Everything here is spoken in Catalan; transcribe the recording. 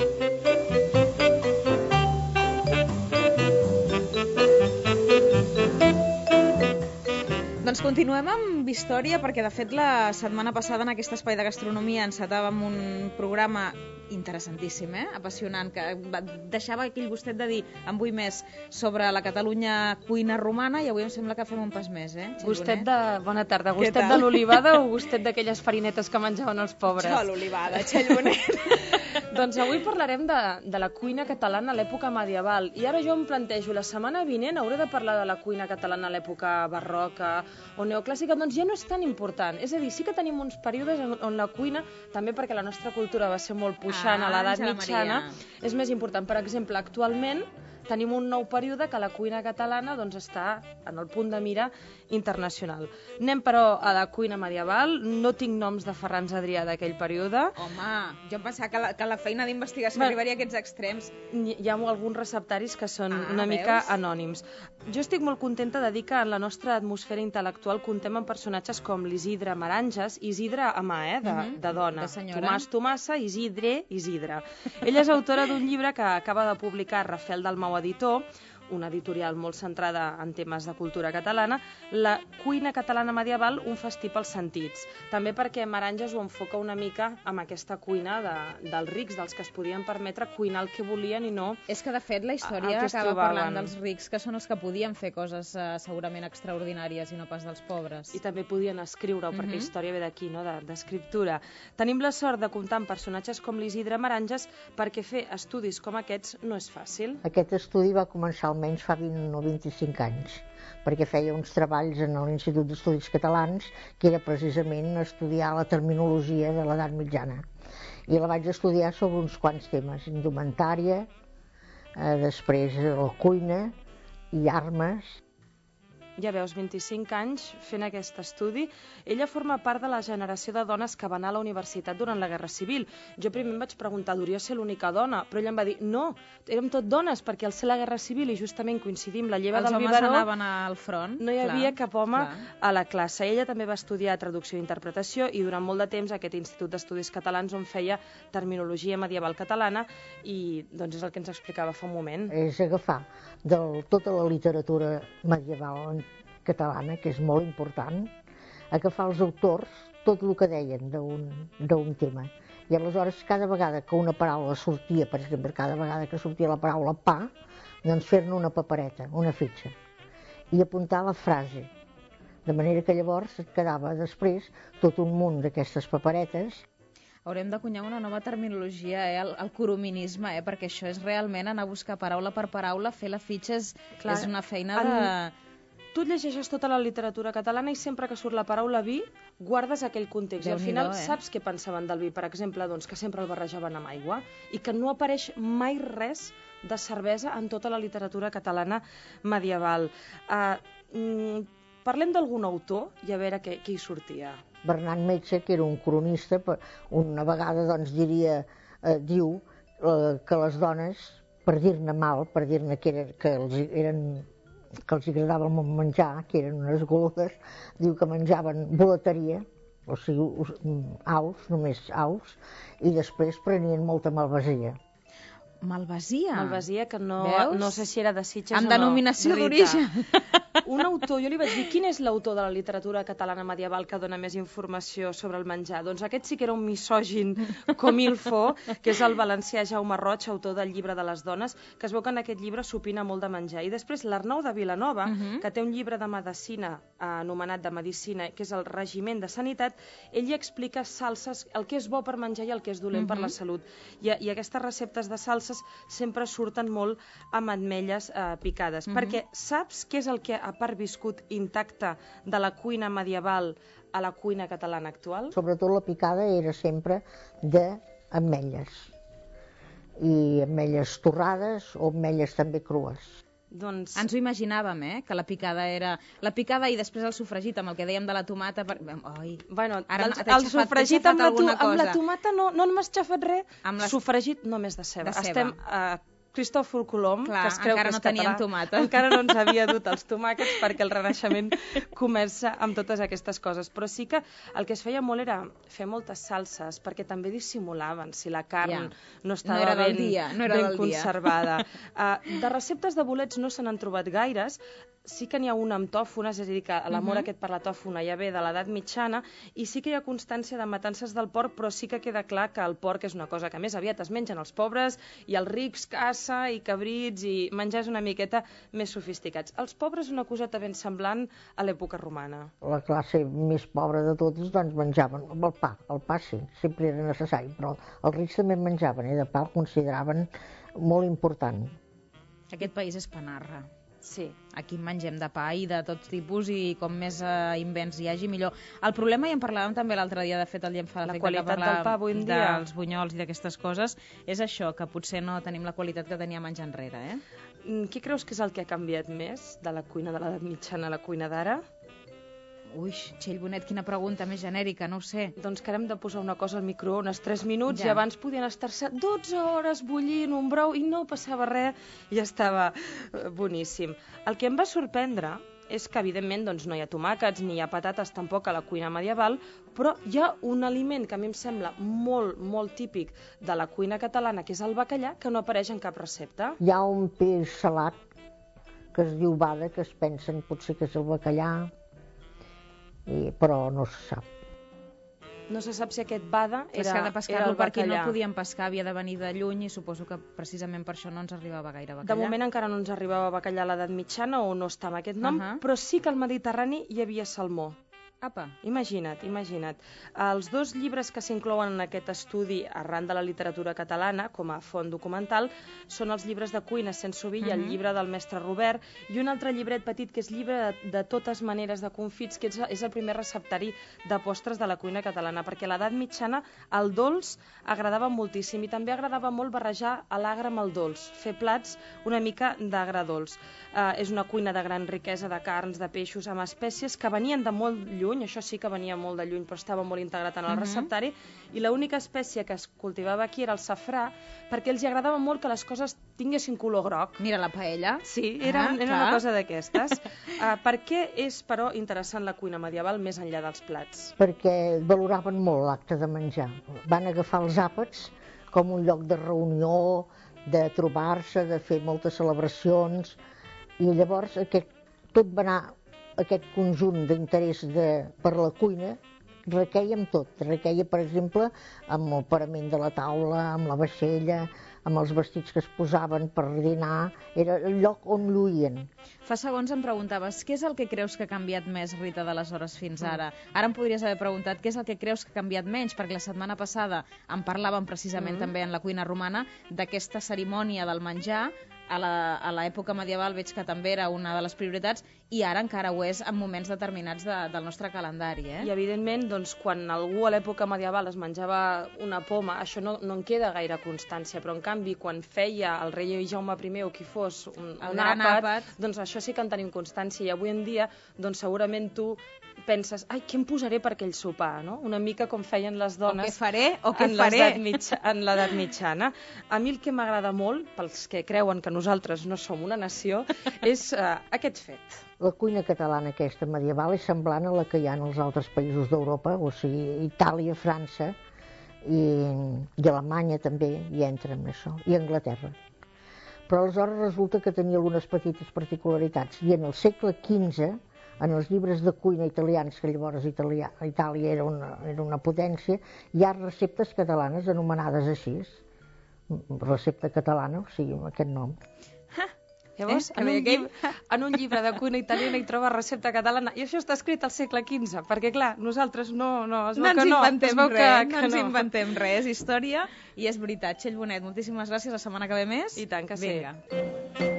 Doncs continuem amb història, perquè de fet la setmana passada en aquest espai de gastronomia encetàvem un programa interessantíssim, apassionant, que deixava aquell gustet de dir en vull més sobre la Catalunya cuina romana, i avui em sembla que fem un pas més, Gustet de... Bona tarda. Gustet de l'olivada o gustet d'aquelles farinetes que menjaven els pobres? Això, l'olivada, Txell Bonet. Doncs avui parlarem de la cuina catalana a l'època medieval, i ara jo em plantejo, la setmana vinent hauré de parlar de la cuina catalana a l'època barroca o neoclàssica. Doncs ja no és tan important, és a dir, sí que tenim uns períodes on la cuina, també perquè la nostra cultura va ser molt puixant a l'edat mitjana, és més important. Per exemple, actualment tenim un nou període que la cuina catalana doncs, està en el punt de mira internacional. Anem, però, a la cuina medieval. No tinc noms de Ferran Adrià d'aquell període. Home, jo em pensava que la feina d'investigació arribaria a aquests extrems. Hi ha alguns receptaris que són una mica anònims. Jo estic molt contenta de dir que en la nostra atmosfera intel·lectual contem amb personatges com l'Isidre Maranges, Isidre a mà, de dona. Tomàs Tomassa, Isidre, Isidre. Ella és autora d'un llibre que acaba de publicar Rafel Dalmau Editor, una editorial molt centrada en temes de cultura catalana, La cuina catalana medieval, un festí pels sentits. També perquè Maranges ho enfoca una mica amb aquesta cuina dels rics, dels que es podien permetre cuinar el que volien i no... És que, de fet, la història acaba parlant dels rics, que són els que podien fer coses segurament extraordinàries i no pas dels pobres. I també podien escriure, perquè història ve d'aquí, no? D'escriptura. Tenim la sort de comptar amb personatges com l'Isidre Maranges, perquè fer estudis com aquests no és fàcil. Aquest estudi va començar almenys fa 20 o 25 anys, perquè feia uns treballs en l'Institut d'Estudis Catalans, que era precisament estudiar la terminologia de l'edat mitjana. I la vaig estudiar sobre uns quants temes: indumentària, després la cuina i armes. Ja veus, 25 anys fent aquest estudi. Ella forma part de la generació de dones que va anar a la universitat durant la Guerra Civil. Jo primer em vaig preguntar, hauria ser l'única dona, però ella em va dir, no, érem tot dones, perquè al ser la Guerra Civil i justament coincidim la lleva del biberó, els homes anaven al front. No hi havia cap home a la classe. Ella també va estudiar traducció i interpretació i durant molt de temps aquest Institut d'Estudis Catalans on feia terminologia medieval catalana i doncs és el que ens explicava fa un moment. És agafar tota la literatura medieval catalana, que és molt important, agafar els autors, tot el que deien d'un tema. I aleshores, cada vegada que una paraula sortia, per exemple, cada vegada que sortia la paraula pa, doncs fer-ne una papereta, una fitxa, i apuntar la frase. De manera que llavors et quedava després tot un munt d'aquestes paperetes. Haurem d'acunyar una nova terminologia, el corominisme, perquè això és realment anar a buscar paraula per paraula, fer la fitxa és una feina de... Tu et llegeixes tota la literatura catalana i sempre que surt la paraula vi, guardes aquell context. I al final saps què pensaven del vi, per exemple, doncs, que sempre el barrejaven amb aigua i que no apareix mai res de cervesa en tota la literatura catalana medieval. Parlem d'algun autor i a veure què hi sortia. Bernat Metge, que era un cronista, una vegada doncs diu que les dones, per dir-ne mal, per dir-ne que els agradava molt menjar, que eren unes golotes, diu que menjaven boleteria, o sigui, aus, només aus, i després prenien molta malvasia. Malvasia? Malvasia, que no sé si era de Sitges o no. Amb denominació d'origen. Un autor, jo li vaig dir, quin és l'autor de la literatura catalana medieval que dona més informació sobre el menjar? Doncs aquest sí que era un misògin com ilfo, que és el valencià Jaume Roig, autor del llibre de les dones, que es veu que en aquest llibre s'opina molt de menjar. I després l'Arnau de Vilanova, que té un llibre de medicina anomenat de medicina, que és el regiment de sanitat, ell hi explica salses, el que és bo per menjar i el que és dolent per la salut. I aquestes receptes de salses sempre surten molt amb ametlles picades, perquè saps què és el que ha perviscut intacte de la cuina medieval a la cuina catalana actual? Sobretot la picada era sempre d'ametlles, i ametlles torrades o ametlles també crues. Doncs... Ens ho imaginàvem, que la picada era... La picada i després el sofregit, amb el que dèiem de la tomata... Bueno, el sofregit amb la tomata no m'has xafat res. Sofregit només de ceba. Estem Cristòfor Colom, Clar, que es creu encara que és no tenien català, tomàquets. encara no ens havia dut els tomàquets perquè el Renaixement comença amb totes aquestes coses. Però sí que el que es feia molt era fer moltes salses, perquè també dissimulaven si la carn no estava era del ben, dia, no era ben del dia. conservada. De receptes de bolets no se n'han trobat gaires. Sí que n'hi ha una amb tòfones, és a dir, que l'amor aquest per la tòfona ja ve de l'edat mitjana, i sí que hi ha constància de matances del porc, però sí que queda clar que el porc és una cosa que més aviat es mengen els pobres, i els rics caça i cabrits i menjars una miqueta més sofisticats. Els pobres una coseta ben semblant a l'època romana. La classe més pobra de totes doncs menjaven el pa sí, sempre era necessari, però els rics també en menjaven, de pa el consideraven molt important. Aquest país és panarra. Sí. Aquí mengem de pa i de tots tipus i com més invents hi hagi, millor. El problema, i en parlàvem també l'altre dia, de fet, el dia em fa la l'efecte qualitat que del pa avui en dia, dels bunyols i d'aquestes coses, és això, que potser no tenim la qualitat que teníem anys enrere, Què creus que és el que ha canviat més de la cuina de l'edat mitjana a la cuina d'ara? Ui, Txell Bonet, quina pregunta més genèrica, no ho sé. Doncs que ara hem de posar una cosa al microones 3 minuts Ja. i abans podien estar-se 12 hores bullint un brou i no passava res i estava boníssim. El que em va sorprendre és que, evidentment, doncs, no hi ha tomàquets ni hi ha patates tampoc a la cuina medieval, però hi ha un aliment que a mi em sembla molt, molt típic de la cuina catalana, que és el bacallà, que no apareix en cap recepta. Hi ha un peix salat que es diu bada, que es pensen potser que és el bacallà, però no se sap. No se sap si aquest bada És que era de el pescar-lo per aquí no bacallà. el podíem pescar, havia de venir de lluny i suposo que precisament per això no ens arribava gaire bacallà. De moment encara no ens arribava bacallà a l'edat mitjana o no està amb aquest nom, però sí que al Mediterrani hi havia salmó. Apa. Imagina't. Els 2 llibres que s'inclouen en aquest estudi arran de la literatura catalana, com a font documental, són els llibres de cuina sense vi i el llibre del mestre Robert, i un altre llibret petit que és llibre de totes maneres de confits, que és el primer receptari de postres de la cuina catalana, perquè a l'edat mitjana el dolç agradava moltíssim i també agradava molt barrejar l'agre amb el dolç, fer plats una mica d'agre dolç. És una cuina de gran riquesa de carns, de peixos, amb espècies que venien de molt lluny, això sí que venia molt de lluny, però estava molt integrat en el receptari, i l'única espècie que es cultivava aquí era el safrà, perquè els agradava molt que les coses tinguessin color groc. Mira la paella. Sí, era una cosa d'aquestes. Per què és, però, interessant la cuina medieval més enllà dels plats? Perquè valoraven molt l'acte de menjar. Van agafar els àpats com un lloc de reunió, de trobar-se, de fer moltes celebracions, i llavors tot va anar, aquest conjunt d'interès per la cuina requeia amb tot. Requeia, per exemple, amb el parament de la taula, amb la vaixella, amb els vestits que es posaven per dinar. Era el lloc on lluïen. Fa segons em preguntaves, què és el que creus que ha canviat més, Rita, d'aleshores fins ara? Ara em podries haver preguntat què és el que creus que ha canviat menys, perquè la setmana passada en parlàvem precisament també en la cuina romana d'aquesta cerimònia del menjar. A l'època medieval veig que també era una de les prioritats i ara encara ho és en moments determinats del nostre calendari. I evidentment, doncs, quan algú a l'època medieval es menjava una poma, això no en queda gaire constància, però en canvi quan feia el rei Jaume I o qui fos un àpat, doncs això sí que en tenim constància, i avui en dia doncs segurament tu penses, ai, què em posaré per aquell sopar, no? Una mica com feien les dones en l'edat mitjana. A mi el que m'agrada molt, pels que creuen que nosaltres no som una nació, és aquest fet. La cuina catalana aquesta medieval és semblant a la que hi ha en els altres països d'Europa, o sigui, Itàlia, França i Alemanya també hi entra en això, i Anglaterra. Però aleshores resulta que tenia algunes petites particularitats, i en el segle XV, en els llibres de cuina italians, que llavors Itàlia era una potència, hi ha receptes catalanes anomenades així, recepta catalana, o sigui, amb aquest nom. Llavors, en un llibre de cuina italiana hi troba recepta catalana, i això està escrit al segle XV, perquè clar, nosaltres no ens inventem res, és història, i és veritat. Txell Bonet, moltíssimes gràcies, la setmana que ve més. I tant que sí. Vinga.